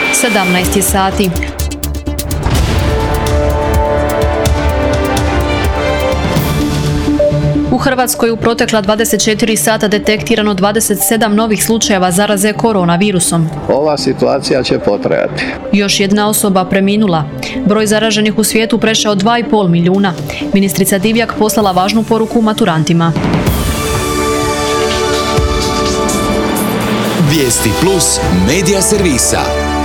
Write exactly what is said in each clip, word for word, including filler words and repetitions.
sedamnaest je sati. U Hrvatskoj u protekla dvadeset četiri sata detektirano dvadeset sedam novih slučajeva zaraze koronavirusom. Ova situacija će potrajati. Još jedna osoba preminula. Broj zaraženih u svijetu prešao dva i pol milijuna. Ministrica Divjak poslala važnu poruku maturantima. Vijesti plus medija servisa.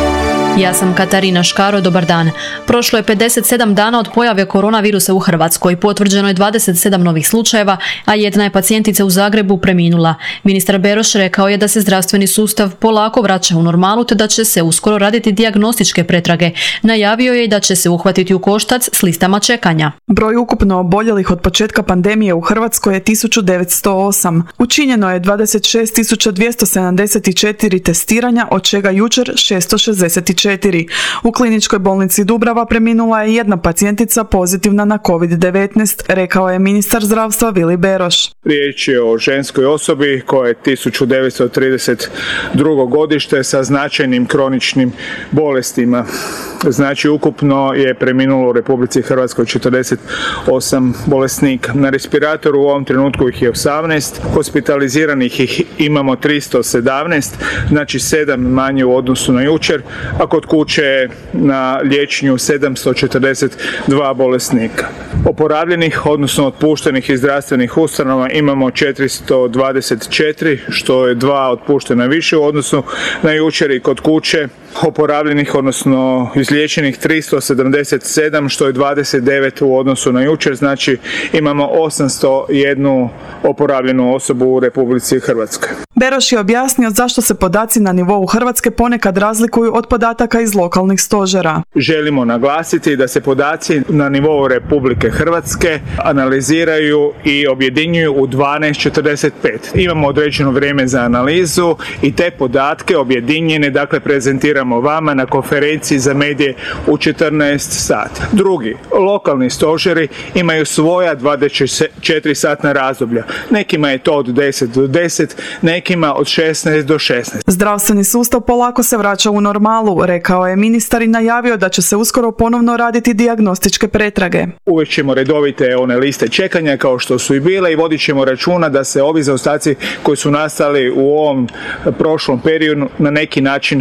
Ja sam Katarina Škaro, dobar dan. Prošlo je pedeset sedam dana od pojave koronavirusa u Hrvatskoj. Potvrđeno je dvadeset sedam novih slučajeva, a jedna je pacijentica u Zagrebu preminula. Ministar Beroš rekao je da se zdravstveni sustav polako vraća u normalu te da će se uskoro raditi dijagnostičke pretrage. Najavio je i da će se uhvatiti u koštac s listama čekanja. Broj ukupno oboljelih od početka pandemije u Hrvatskoj je tisuću devetsto osam. Učinjeno je dvadeset šest tisuća dvjesto sedamdeset četiri testiranja, od čega jučer šesto šezdeset četiri. U kliničkoj bolnici Dubrava preminula je jedna pacijentica pozitivna na kovid devetnaest, rekao je ministar zdravstva Vili Beroš. Riječ je o ženskoj osobi koja je tisuću devetsto trideset drugo godište sa značajnim kroničnim bolestima. Znači, ukupno je preminulo u Republici Hrvatskoj četrdeset osam bolesnika. Na respiratoru u ovom trenutku ih je osamnaest, hospitaliziranih ih imamo tristo sedamnaest, znači sedam manje u odnosu na jučer, a kod kuće na liječenju sedamsto četrdeset dva bolesnika. Oporavljenih, odnosno otpuštenih iz zdravstvenih ustanova imamo četiristo dvadeset četiri, što je dva otpuštena više u odnosu na jučer, i kod kuće oporavljenih, odnosno izliječenih tristo sedamdeset sedam, što je dvadeset devet u odnosu na jučer, znači imamo osamsto jednu oporavljenu osobu u Republici Hrvatskoj. Beroš je objasnio zašto se podaci na nivou Hrvatske ponekad razlikuju od podataka iz lokalnih stožera. Želimo naglasiti da se podaci na nivou Republike Hrvatske analiziraju i objedinjuju u dvanaest četrdeset pet. Imamo određeno vrijeme za analizu i te podatke objedinjene, dakle, prezentiramo vama na konferenciji za medije u četrnaest sati. Drugi, lokalni stožeri imaju svoja dvadeset četiri satna razdoblja. Nekima je to od deset do deset, nekima od šesnaest do šesnaest. Zdravstveni sustav polako se vraća u normalu, rekao je ministar i najavio da će se uskoro ponovno raditi dijagnostičke pretrage. Uvijek ćemo redovite one liste čekanja kao što su i bile i vodit ćemo računa da se ovi zaostaci koji su nastali u ovom prošlom periodu na neki način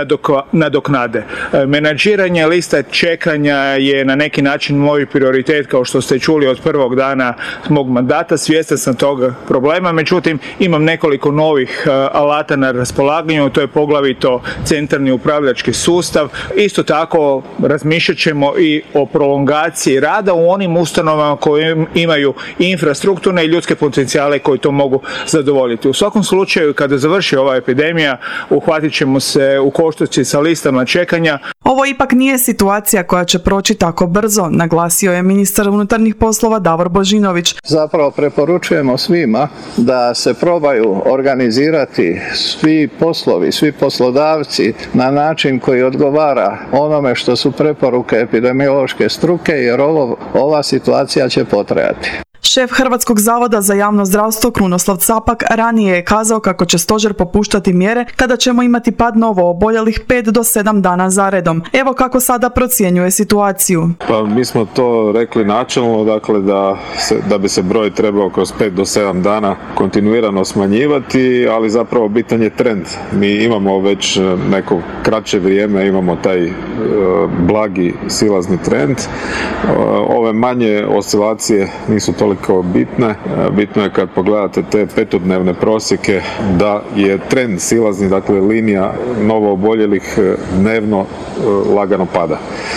nadoknade. Menadžiranje lista čekanja je na neki način moj prioritet, kao što ste čuli od prvog dana mog mandata. Svjestan sam toga problema, međutim imam nekoliko novih alata na raspolaganju, to je poglavito centralni upravljački sustav. Isto tako razmišljat ćemo i o prolongaciji rada u onim ustanovama koje imaju infrastrukturne i ljudske potencijale koji to mogu zadovoljiti. U svakom slučaju, kada završi ova epidemija, uhvatit ćemo se u koštac sa listama čekanja. Ovo ipak nije situacija koja će proći tako brzo, naglasio je ministar unutarnjih poslova Davor Božinović. Zapravo preporučujemo svima da se probaju organizirati svi poslovi, svi poslodavci na način koji odgovara onome što su preporuke epidemiološke struke, jer ovo, ova situacija će potrajati. Šef Hrvatskog zavoda za javno zdravstvo Krunoslav Capak ranije je kazao kako će stožer popuštati mjere kada ćemo imati pad novo oboljelih pet do sedam dana zaredom. Evo kako sada procjenjuje situaciju. Pa mi smo to rekli načelno, dakle da, se, da bi se broj trebao kroz pet do sedam dana kontinuirano smanjivati, ali zapravo bitan je trend. Mi imamo već neko kraće vrijeme, imamo taj e, blagi silazni trend. E, ove manje oscilacije nisu toliko bitne. Bitno je kad pogledate te petodnevne prosjeke da je trend silazni, dakle linija novo oboljelih dnevno lagano pada.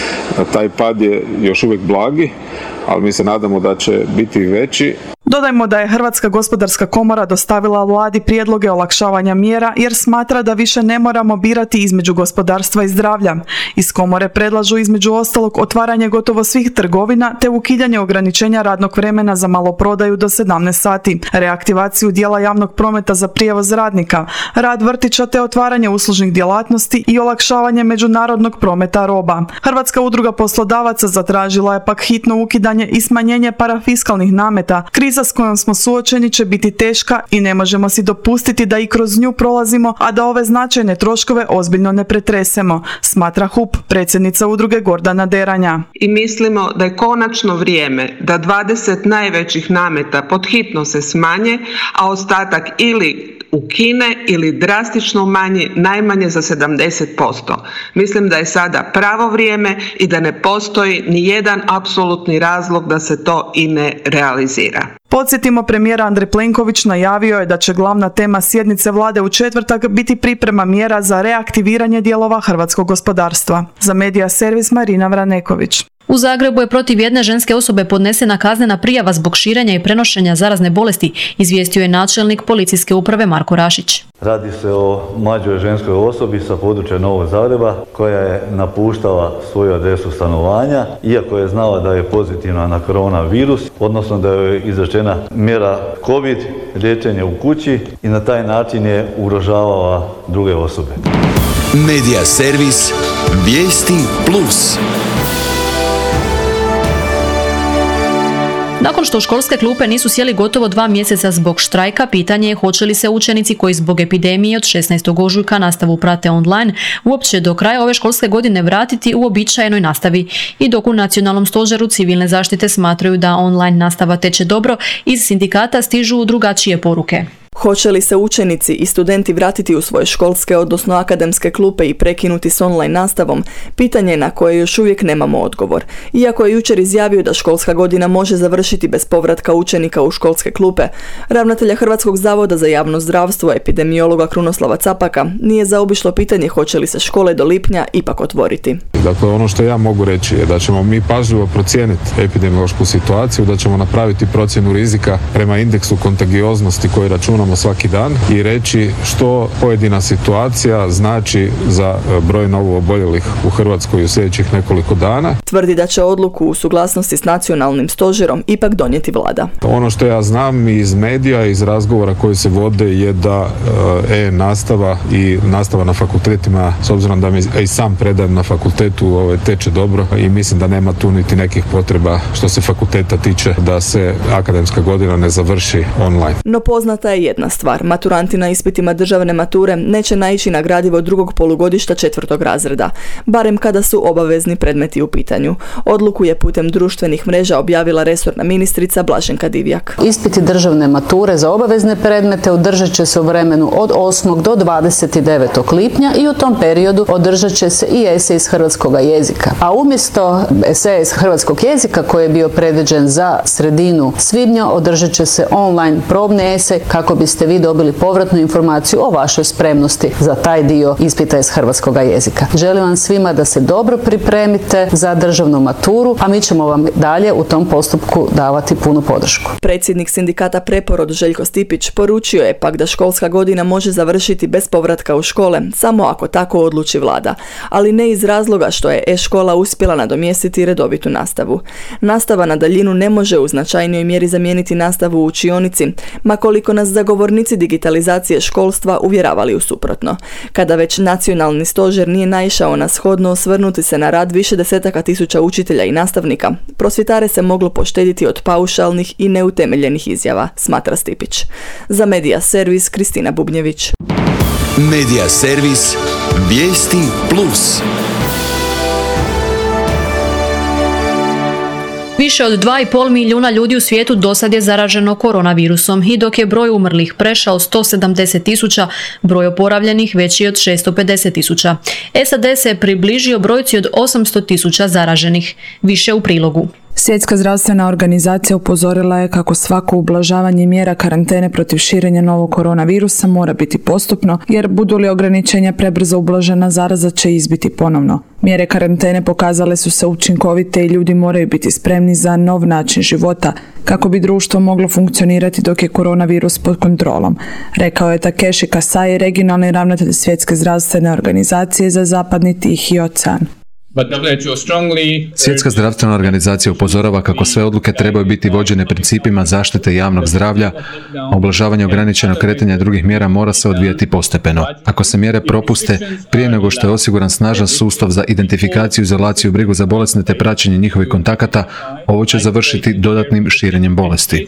Taj pad je još uvijek blagi, ali mi se nadamo da će biti veći. Dodajmo da je Hrvatska gospodarska komora dostavila vladi prijedloge olakšavanja mjera jer smatra da više ne moramo birati između gospodarstva i zdravlja. Iz komore predlažu između ostalog otvaranje gotovo svih trgovina te ukidanje ograničenja radnog vremena za maloprodaju do sedamnaest sati, reaktivaciju dijela javnog prometa za prijevoz radnika, rad vrtića te otvaranje uslužnih djelatnosti i olakšavanje međunarodnog prometa roba. Hrvatska udruga poslodavaca zatražila je pak hitno ukidanje i smanjenje parafiskalnih nameta, kriz Kriza s kojom smo suočeni će biti teška i ne možemo si dopustiti da i kroz nju prolazimo, a da ove značajne troškove ozbiljno ne pretresemo, smatra H U P, predsjednica udruge Gordana Deranja. I mislimo da je konačno vrijeme da dvadeset najvećih nameta podhitno se smanje, a ostatak ili ukine ili drastično umanji najmanje za sedamdeset posto. Mislim da je sada pravo vrijeme i da ne postoji ni jedan apsolutni razlog da se to i ne realizira. Podsjetimo, premijer Andrej Plenković najavio je da će glavna tema sjednice vlade u četvrtak biti priprema mjera za reaktiviranje dijelova hrvatskog gospodarstva. Za Medija servis Marina Vraneković. U Zagrebu je protiv jedne ženske osobe podnesena kaznena prijava zbog širenja i prenošenja zarazne bolesti, izvijestio je načelnik policijske uprave Marko Rašić. Radi se o mlađoj ženskoj osobi sa područja Novog Zagreba koja je napuštala svoju adresu stanovanja, iako je znala da je pozitivna na koronavirus, odnosno da je izrečena mjera COVID, liječenje u kući i na taj način je ugrožavala druge osobe. Medija servis Vijesti plus. Nakon što školske klupe nisu sjeli gotovo dva mjeseca zbog štrajka, pitanje je hoće li se učenici koji zbog epidemije od šesnaestog ožujka nastavu prate online uopće do kraja ove školske godine vratiti u uobičajenoj nastavi. I dok u Nacionalnom stožeru civilne zaštite smatraju da online nastava teče dobro, iz sindikata stižu drugačije poruke. Hoće li se učenici i studenti vratiti u svoje školske, odnosno akademske klupe i prekinuti s online nastavom, pitanje je na koje još uvijek nemamo odgovor. Iako je jučer izjavio da školska godina može završiti bez povratka učenika u školske klupe, ravnatelja Hrvatskog zavoda za javno zdravstvo, epidemiologa Krunoslava Capaka, nije zaobišlo pitanje hoće li se škole do lipnja ipak otvoriti. Dakle, ono što ja mogu reći je da ćemo mi pažljivo procijeniti epidemiološku situaciju, da ćemo napraviti procjenu rizika prema indeksu kontagioznosti koji računamo svaki dan i reći što pojedina situacija znači za broj novo oboljelih u Hrvatskoj u sljedećih nekoliko dana. Tvrdi da će odluku u suglasnosti s Nacionalnim stožerom ipak donijeti vlada. Ono što ja znam iz medija, iz razgovora koji se vode je da e-nastava i nastava na fakultetima, s obzirom da mi i sam predajem na fakultetu, teče dobro i mislim da nema tu niti nekih potreba što se fakulteta tiče da se akademska godina ne završi online. No poznata je jedna stvar. Maturanti na ispitima državne mature neće naići na gradivo drugog polugodišta četvrtog razreda, barem kada su obavezni predmeti u pitanju. Odluku je putem društvenih mreža objavila resorna ministrica Blaženka Divjak. Ispiti državne mature za obavezne predmete održat će se u vremenu od osmog do dvadeset devetog lipnja i u tom periodu održat će se i esej iz hrvatskog jezika. A umjesto eseja iz hrvatskog jezika koji je bio predviđen za sredinu svibnja, održat će se online probni esej kako biste vi dobili povratnu informaciju o vašoj spremnosti za taj dio ispita iz hrvatskog jezika. Želim vam svima da se dobro pripremite za državnu maturu, a mi ćemo vam dalje u tom postupku davati punu podršku. Predsjednik sindikata Preporod Željko Stipić poručio je pak da školska godina može završiti bez povratka u škole, samo ako tako odluči vlada, ali ne iz razloga što je e-škola uspjela nadomjestiti redovitu nastavu. Nastava na daljinu ne može u značajnijoj mjeri zamijeniti nastavu u učionici, ma koliko nas zagovornici digitalizacije školstva uvjeravali u suprotno. Kada već Nacionalni stožer nije naišao na shodno osvrnuti se na rad više desetaka tisuća učitelja i nastavnika, prosvjetare se moglo poštediti od paušalnih i neutemeljenih izjava, smatra Stipić. Za Medija servis Kristina Bubnjević. Medija servis Vijesti plus. Više od dva i pol milijuna ljudi u svijetu dosad je zaraženo koronavirusom i dok je broj umrlih prešao sto sedamdeset tisuća, broj oporavljenih veći od šesto pedeset tisuća. S A D se približio brojci od osamsto tisuća zaraženih. Više u prilogu. Svjetska zdravstvena organizacija upozorila je kako svako ublažavanje mjera karantene protiv širenja novog koronavirusa mora biti postupno, jer budu li ograničenja prebrzo ublažena, zaraza će izbiti ponovno. Mjere karantene pokazale su se učinkovite i ljudi moraju biti spremni za nov način života kako bi društvo moglo funkcionirati dok je koronavirus pod kontrolom, rekao je Takeshi Kasai, regionalni ravnatelj Svjetske zdravstvene organizacije za zapadni Tihi ocean. Svjetska zdravstvena organizacija upozorava kako sve odluke trebaju biti vođene principima zaštite javnog zdravlja, a ublažavanje ograničenog kretanja drugih mjera mora se odvijati postepeno. Ako se mjere propuste, prije nego što je osiguran snažan sustav za identifikaciju, izolaciju, brigu za bolesne te praćenje njihovih kontakata, ovo će završiti dodatnim širenjem bolesti.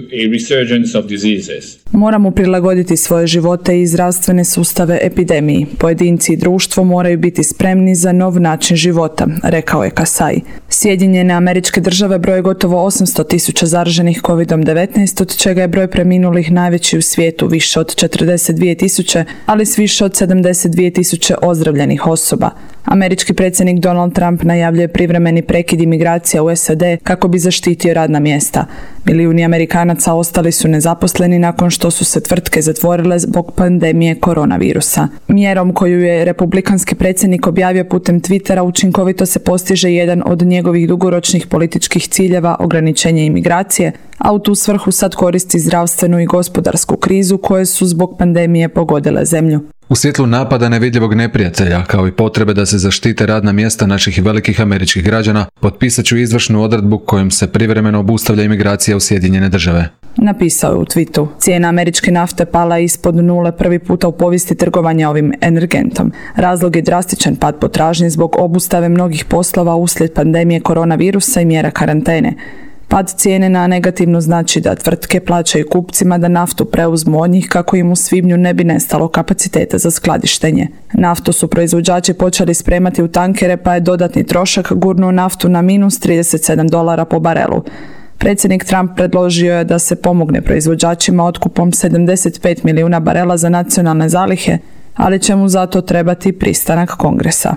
Moramo prilagoditi svoje živote i zdravstvene sustave epidemiji. Pojedinci i društvo moraju biti spremni za nov način života, rekao je Kasai. Sjedinjene Američke Države broje gotovo osamsto tisuća zaraženih kovid devetnaest, od čega je broj preminulih najveći u svijetu, više od četrdeset dvije tisuće, ali s više od sedamdeset dvije tisuće ozdravljenih osoba. Američki predsjednik Donald Trump najavljuje privremeni prekid imigracija u S A D kako bi zaštitio radna mjesta. Milijuni Amerikanaca ostali su nezaposleni nakon što su se tvrtke zatvorile zbog pandemije koronavirusa. Mjerom koju je republikanski predsjednik objavio putem Twittera učinkovito se postiže jedan od njegovih dugoročnih političkih ciljeva, ograničenje imigracije, a u tu svrhu sad koristi zdravstvenu i gospodarsku krizu koje su zbog pandemije pogodile zemlju. U svjetlu napada nevidljivog neprijatelja, kao i potrebe da se zaštite radna mjesta naših velikih američkih građana, potpisat ću izvršnu odredbu kojom se privremeno obustavlja imigracija u Sjedinjene Države. Napisao je u tweetu. Cijena američke nafte pala ispod nule prvi puta u povijesti trgovanja ovim energentom. Razlog je drastičan pad potražnje zbog obustave mnogih poslova uslijed pandemije koronavirusa i mjera karantene. Pad cijene na negativno znači da tvrtke plaćaju kupcima da naftu preuzmu od njih kako im u svibnju ne bi nestalo kapaciteta za skladištenje. Naftu su proizvođači počeli spremati u tankere, pa je dodatni trošak gurnuo naftu na minus trideset sedam dolara po barelu. Predsjednik Trump predložio je da se pomogne proizvođačima otkupom sedamdeset pet milijuna barela za nacionalne zalihe, ali će mu zato trebati pristanak Kongresa.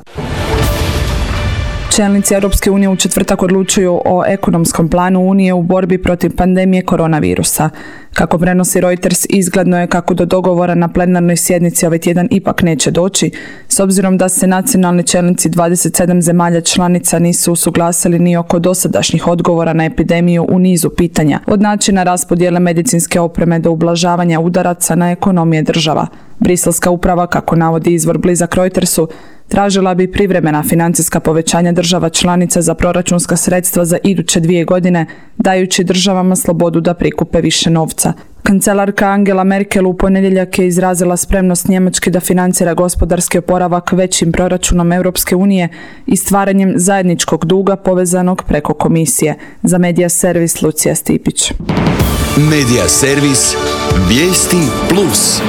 Čelnici Europske unije u četvrtak odlučuju o ekonomskom planu Unije u borbi protiv pandemije koronavirusa. Kako prenosi Reuters, izgledno je kako do dogovora na plenarnoj sjednici ovaj tjedan ipak neće doći, s obzirom da se nacionalni čelnici dvadeset sedam zemalja članica nisu usuglasili ni oko dosadašnjih odgovora na epidemiju u nizu pitanja, od načina raspodjele medicinske opreme do ublažavanja udaraca na ekonomije država. Briselska uprava, kako navodi izvor blizak Reutersu, tražila bi privremena financijska povećanja država članica za proračunska sredstva za iduće dvije godine, dajući državama slobodu da prikupe više novca. Kancelarka Angela Merkel u ponedjeljak je izrazila spremnost Njemačke da financira gospodarski oporavak većim proračunom Europske unije i stvaranjem zajedničkog duga povezanog preko komisije. Za Medija servis Lucija Stipić. Medija servis Vijesti plus.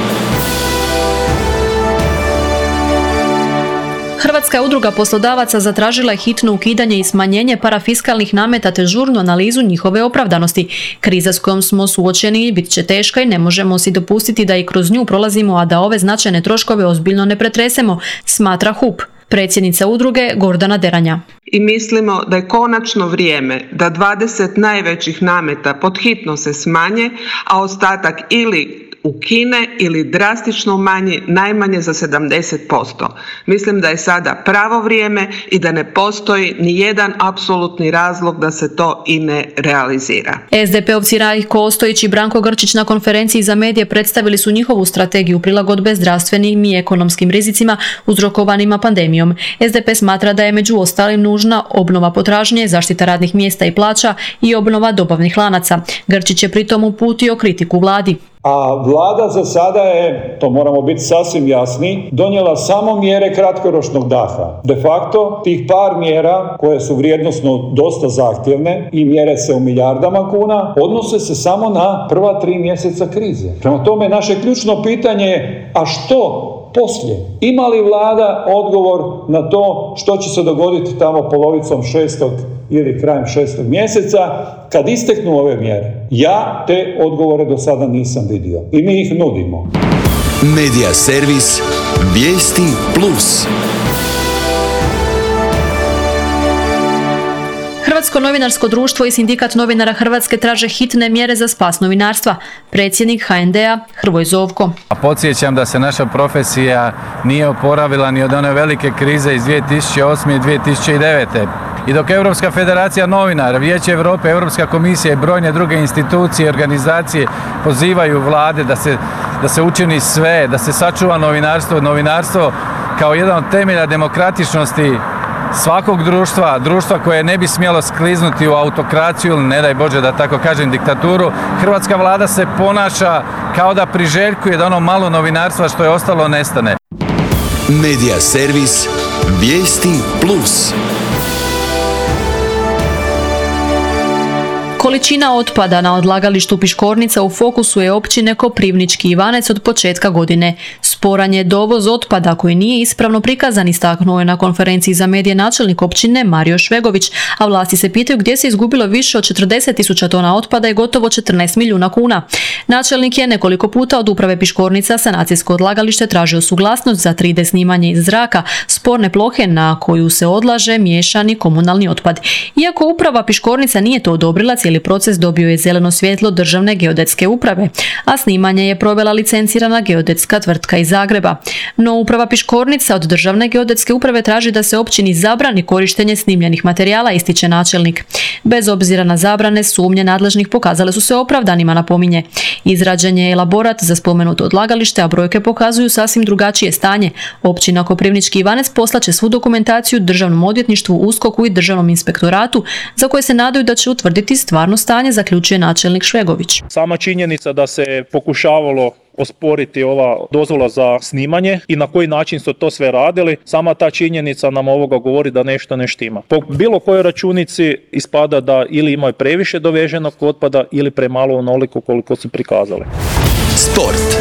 Hrvatska udruga poslodavaca zatražila je hitno ukidanje i smanjenje parafiskalnih nameta te žurnu analizu njihove opravdanosti. Kriza s kojom smo suočeni bit će teška i ne možemo si dopustiti da i kroz nju prolazimo, a da ove značajne troškove ozbiljno ne pretresemo, smatra H U P. Predsjednica udruge Gordana Deranja. I mislimo da je konačno vrijeme da dvadeset najvećih nameta pod hitno se smanje, a ostatak ili ukine ili drastično umanji najmanje za sedamdeset posto. Mislim da je sada pravo vrijeme i da ne postoji ni jedan apsolutni razlog da se to i ne realizira. S D P-ovci Rajko Ostojić i Branko Grčić na konferenciji za medije predstavili su njihovu strategiju prilagodbe zdravstvenim i ekonomskim rizicima uzrokovanima pandemijom. S D P smatra da je među ostalim nužna obnova potražnje, zaštita radnih mjesta i plaća i obnova dobavnih lanaca. Grčić je pritom uputio kritiku vladi. A vlada za sada je, to moramo biti sasvim jasni, donijela samo mjere kratkoročnog daha. De facto, tih par mjera koje su vrijednosno dosta zahtjevne i mjere se u milijardama kuna, odnose se samo na prva tri mjeseca krize. Prema tome, naše ključno pitanje je, a što poslije? Ima li vlada odgovor na to što će se dogoditi tamo polovicom šestog ili krajem šestog mjeseca kad isteknu ove mjere? Ja te odgovore do sada nisam vidio i mi ih nudimo. Medija servis Vijesti plus. Hrvatsko novinarsko društvo i Sindikat novinara Hrvatske traže hitne mjere za spas novinarstva. Predsjednik H N D-a Hrvoje Zovko. Podsjećam da se naša profesija nije oporavila ni od one velike krize iz dvije tisuće osme i dvije tisuće devete. I dok Europska federacija novinara, Vijeće Europe, Europska komisija i brojne druge institucije i organizacije pozivaju vlade da se, da se učini sve, da se sačuva novinarstvo, novinarstvo kao jedan od temelja demokratičnosti svakog društva, društva koje ne bi smjelo skliznuti u autokraciju ili ne daj Bože da tako kažem diktaturu, hrvatska vlada se ponaša kao da priželjkuje da ono malo novinarstva što je ostalo nestane. Medija servis Vijesti plus. Količina otpada na odlagalištu Piškornica u fokusu je općine Koprivnički Ivanec od početka godine. Sporan je dovoz otpada koji nije ispravno prikazan, istaknuo je na konferenciji za medije načelnik općine Mario Švegović, a vlasti se pitaju gdje se izgubilo više od četrdeset tisuća tona otpada i gotovo četrnaest milijuna kuna. Načelnik je nekoliko puta od uprave Piškornica sanacijsko odlagalište tražio suglasnost za tri D snimanje iz zraka sporne plohe na koju se odlaže miješani komunalni otpad. Iako uprava Piškornica nije to odobrila, cijeli proces dobio je zeleno svjetlo Državne geodetske uprave, a snimanje je provela licencirana geodetska tvrtka iz Zagreba. No uprava Piškornica od Državne geodetske uprave traži da se općini zabrani korištenje snimljenih materijala, ističe načelnik. Bez obzira na zabrane, sumnje nadležnih pokazale su se opravdanima, napominje. Izrađen je elaborat za spomenuto odlagalište, a brojke pokazuju sasvim drugačije stanje. Općina Koprivnički Ivanec poslaće svu dokumentaciju Državnom odvjetništvu, USKOK-u i Državnom inspektoratu, za koje se nadaju da će utvrditi stvarno stanje, zaključuje načelnik Švegović. Sama činjenica da se pokušavalo osporiti ova dozvola za snimanje i na koji način su to sve radili, sama ta činjenica nam ovoga govori da nešto ne štima. Po bilo kojoj računici ispada da ili imaju previše doveženog otpada ili premalo onoliko koliko su prikazali. Sport.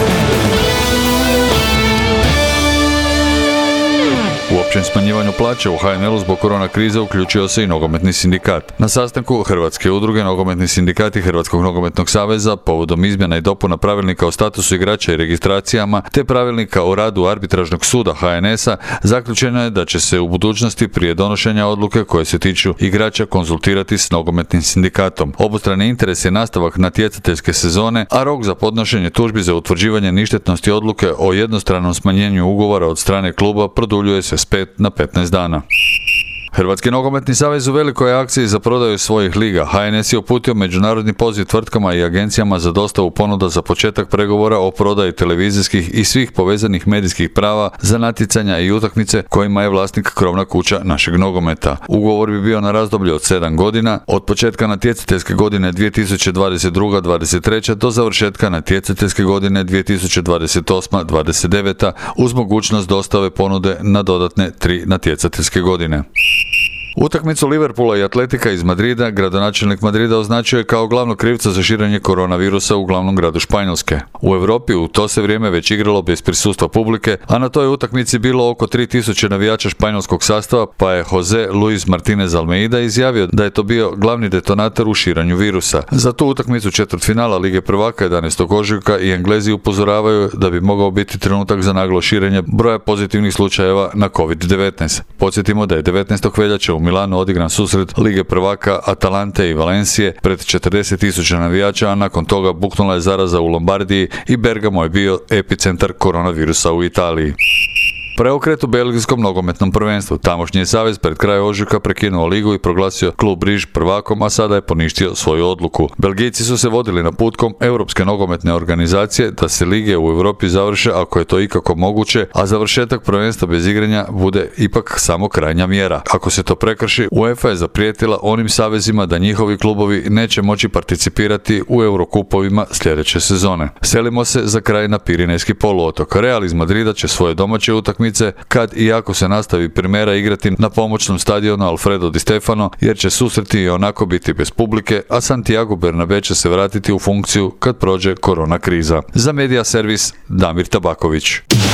U općem smanjivanju plaće u H N L-u zbog korona krize uključio se i nogometni sindikat. Na sastanku Hrvatske udruge nogometni sindikati Hrvatskog nogometnog saveza povodom izmjena i dopuna pravilnika o statusu igrača i registracijama te pravilnika o radu arbitražnog suda H N S-a zaključeno je da će se u budućnosti prije donošenja odluke koje se tiču igrača konzultirati s nogometnim sindikatom. Obostrani interes je nastavak natjecateljske sezone, a rok za podnošenje tužbi za utvrđivanje ništetnosti odluke o jednostranom smanjenju ugovora od strane kluba produljuje se s pet na petnaest dana. Hrvatski nogometni savez u velikoj akciji za prodaju svojih liga. H N S je uputio međunarodni poziv tvrtkama i agencijama za dostavu ponuda za početak pregovora o prodaji televizijskih i svih povezanih medijskih prava za natjecanja i utakmice kojima je vlasnik krovna kuća našeg nogometa. Ugovor bi bio na razdoblje od sedam godina, od početka natjecateljske godine dvije tisuće dvadeset druga dvadeset treća do završetka natjecateljske godine dvije tisuće dvadeset osma dvadeset deveta uz mogućnost dostave ponude na dodatne tri natjecateljske godine. Utakmicu Liverpoola i Atletika iz Madrida gradonačelnik Madrida označio je kao glavnog krivca za širenje koronavirusa u glavnom gradu Španjolske. U Europi u to se vrijeme već igralo bez prisustva publike, a na toj utakmici bilo oko tri tisuće navijača španjolskog sastava, pa je Jose Luis Martinez Almeida izjavio da je to bio glavni detonator u širanju virusa. Za tu utakmicu četvrtfinala Lige prvaka jedanaestog ožujka i Englezi upozoravaju da bi mogao biti trenutak za naglo širenje broja pozitivnih slučajeva na kovid devetnaest. Podsjetimo da je devetnaestog veljače u Milanu odigran susret Lige prvaka Atalante i Valencije pred četrdeset tisuća navijača, a nakon toga buknula je zaraza u Lombardiji i Bergamo je bio epicentar koronavirusa u Italiji. Preokret u belgijskom nogometnom prvenstvu. Tamošnji je savez pred kraj ožujka prekinuo ligu i proglasio klub Riž prvakom, a sada je poništio svoju odluku. Belgijci su se vodili naputkom Europske nogometne organizacije da se lige u Europi završe ako je to ikako moguće, a završetak prvenstva bez igranja bude ipak samo krajnja mjera. Ako se to prekrši, UEFA je zaprijetila onim savezima da njihovi klubovi neće moći participirati u Eurokupovima sljedeće sezone. Selimo se za kraj na Pirinejski poluotok. Real iz Madrida će svoje domaće utakmice kad i ako se nastavi Primera igrati na pomoćnom stadionu Alfredo Di Stefano, jer će susreti i onako biti bez publike, a Santiago Bernabé će se vratiti u funkciju kad prođe korona kriza. Za Medija servis Damir Tabaković.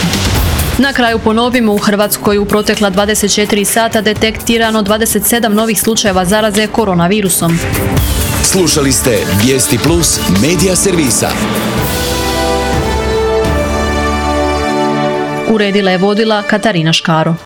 Na kraju ponovimo, u Hrvatskoj u protekla dvadeset četiri sata detektirano dvadeset sedam novih slučajeva zaraze koronavirusom. Slušali ste Vijesti plus Medija servisa. Uredila je vodila Katarina Škaro.